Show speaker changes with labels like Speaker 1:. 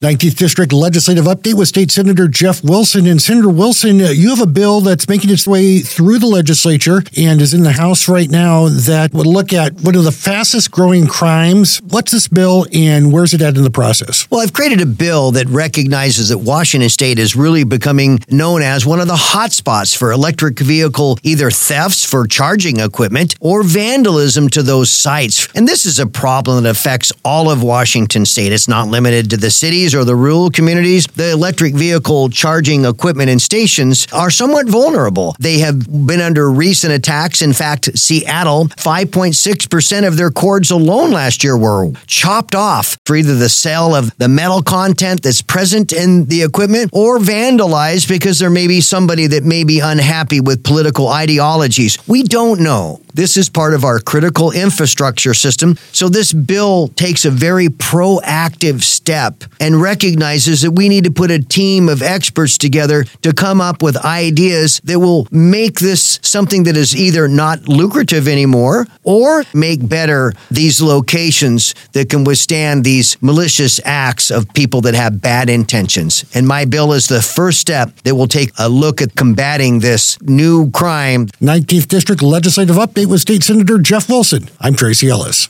Speaker 1: 19th District Legislative Update with State Senator Jeff Wilson. And Senator Wilson, you have a bill that's making its way through the legislature and is in the House right now that would look at one of the fastest growing crimes. What's this bill and where's it at in the process?
Speaker 2: Well, I've created a bill that recognizes that Washington State is really becoming known as one of the hot spots for electric vehicle, either thefts for charging equipment or vandalism to those sites. And this is a problem that affects all of Washington State. It's not limited to the cities or the rural communities. The electric vehicle charging equipment and stations are somewhat vulnerable. They have been under recent attacks. In fact, Seattle, 5.6% of their cords alone last year were chopped off for either the sale of the metal content that's present in the equipment or vandalized because there may be somebody that may be unhappy with political ideologies. We don't know. This is part of our critical infrastructure system. So this bill takes a very proactive step and recognizes that we need to put a team of experts together to come up with ideas that will make this something that is either not lucrative anymore or make better these locations that can withstand these malicious acts of people that have bad intentions. And my bill is the first step that will take a look at combating this new crime.
Speaker 1: 19th District Legislative Update with State Senator Jeff Wilson. I'm Tracy Ellis.